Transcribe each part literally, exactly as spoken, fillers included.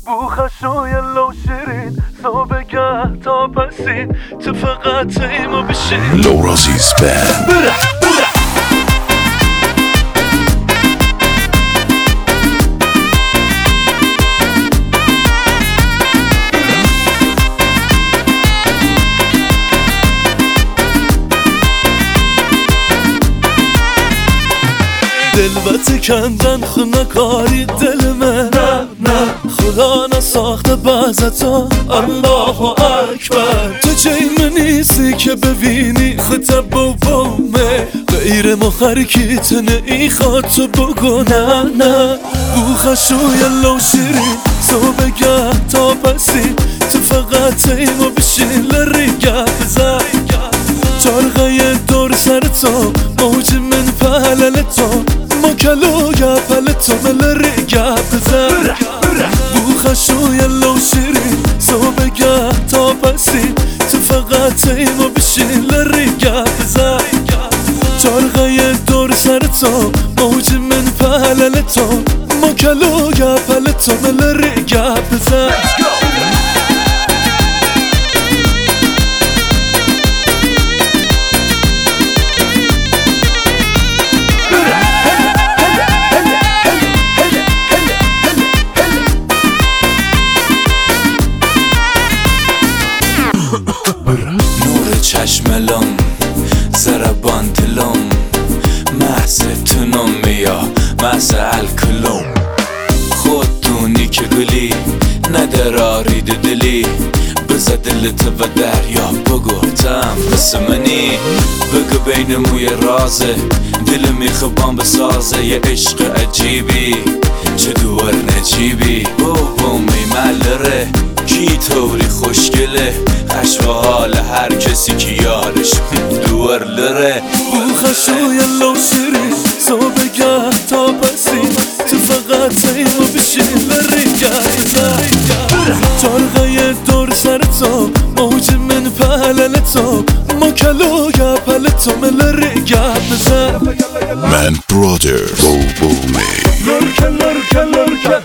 بوخشوی لو شیرین صبح گه تا پسین تو فقط ایمو بشین لورازیز بند بره بره دلبت کندن خونه کاری دل من نه نه خدا نساخته بعضتا الله اکبر تو جیم نیستی که ببینی خطب بومه غیر مخرکی تنه ای خواد تو بگو نه نه بوخشوی لو شیرین صبح گه تا پسین تو فقط ایمو بشین لری گه بزن چارغای دور سر تو موج من پهلل تو مکلو گپل تو ملری گپ بزن بوخشوی لو شیرین صبح گه تا پسین تو فقط ایمو بشین لری گپ بزن چارغای دور سر تو موج من پهلل تو مکلو گپل تو ملری گپ بزن نور چشملم زربان دلم محض تونم میا محض الکلم خود دونی که گلی ندرارید دلی بزد دلت و دریا بگفتم بس منی بگو بین موی رازه دل میخوام بسازه یه عشق عجیبی چه دوار نجیبی بابا میملره کی طوری خوشگله خشو حال هر کسی که یارش دور لره بوخشوی لو شیرین صبح گه تا پسین تو فقط ایمو بشین لری گه بزن چارغای دور سر تو موج من پهلل تو مکلو گپل تو ملری گه بزن من برادر بوبو می لرکه لرکه لرکه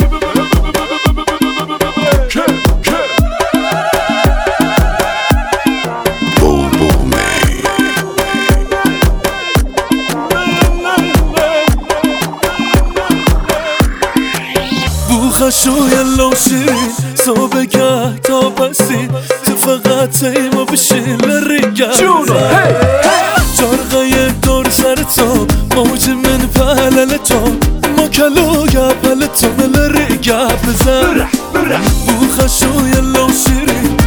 بوخشوی لو شیرین صبح گه تا پسین تو فقط ایمو بشین لری گه بزن چارغای دور سر تو موج من پهلل تو مکلو گپل تو ملری گه بزن بوخشوی لو شیرین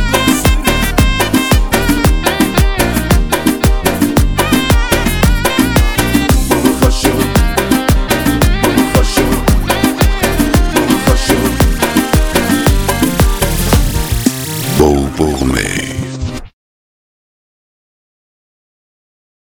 Bobo Me.